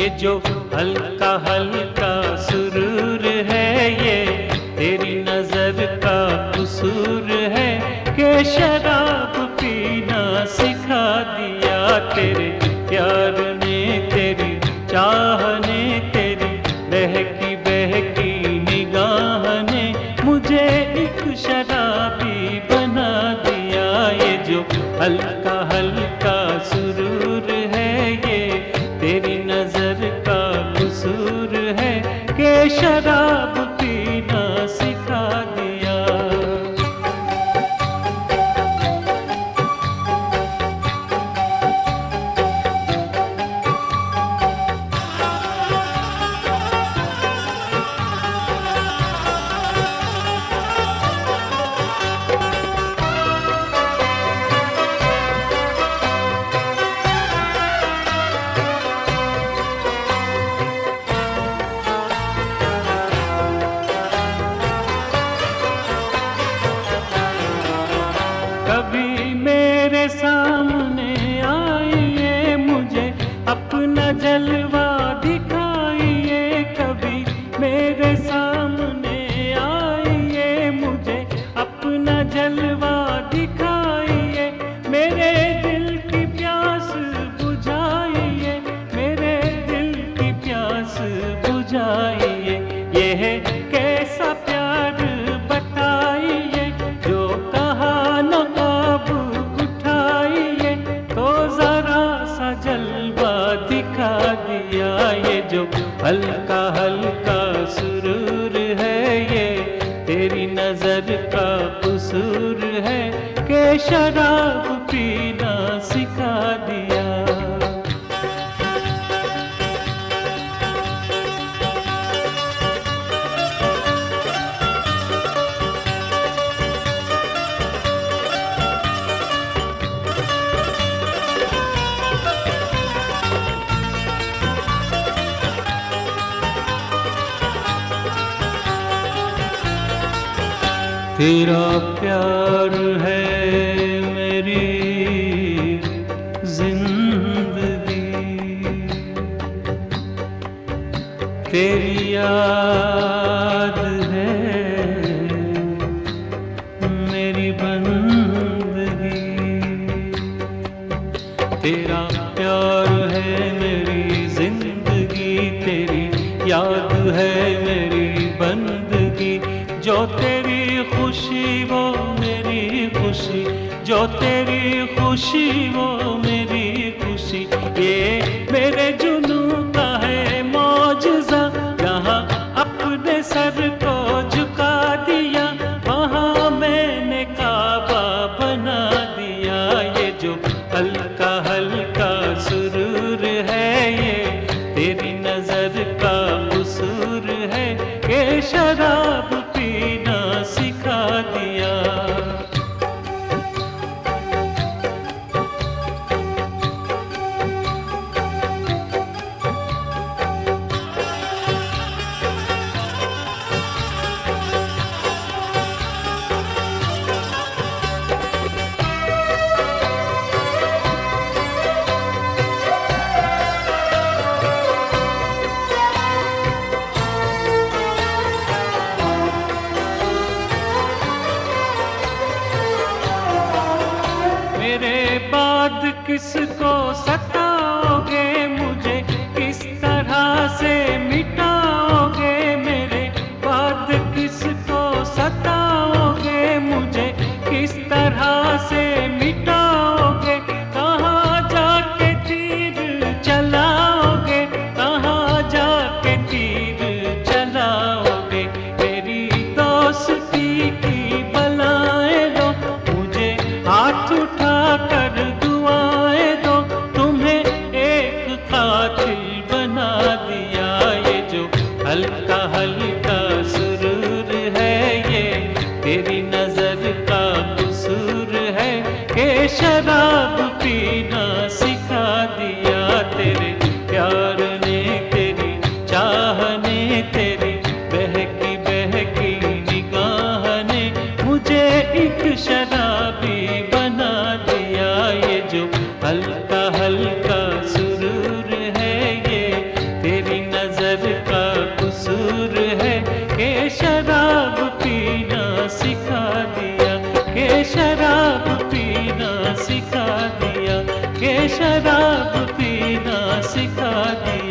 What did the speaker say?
ये जो हल्का हल्का सुरूर है ये तेरी नजर का कसूर है कि शराब पीना सिखा दिया तेरे प्यार ने, तेरी चाह ने, तेरी बहकी बहकी निगाह ने मुझे एक शराबी बना दिया। ये जो हल्का हल्का सुरूर है ये तेरी नजर का कसूर है कि शराब पीना सिखा दिया। कभी मेरे सामने आइए, मुझे अपना जलवा दिखाइए। कभी मेरे सामने आइए, मुझे अपना जलवा दिखाइए। मेरे दिल की प्यास बुझाइए, मेरे दिल की प्यास बुझाइए। ये है कैसा प्यार बताइए, जो कहा न अब उठाइए तो जरा सा जलवा दिखा दिया। ये जो हल्का हल्का सुरूर है ये तेरी नजर का कसूर है कि शराब पीना सिखा दिया। तेरा प्यार है मेरी जिंदगी, तेरी याद है मेरी बंदगी। तेरा प्यार है मेरी जिंदगी, तेरी याद है मेरी बंदगी। जो तेरी खुशी वो मेरी खुशी, जो तेरी खुशी वो मेरी खुशी। ये मेरे जुनू का है मौजज़ा, यहाँ अपने सर को झुका दिया, वहाँ मैंने काबा बना दिया। ये जो हल्का हल्का सुरूर है ये तेरी नजर का कसूर है कि शराब पीना सिखा दिया। शराब पीना सिखा दिया।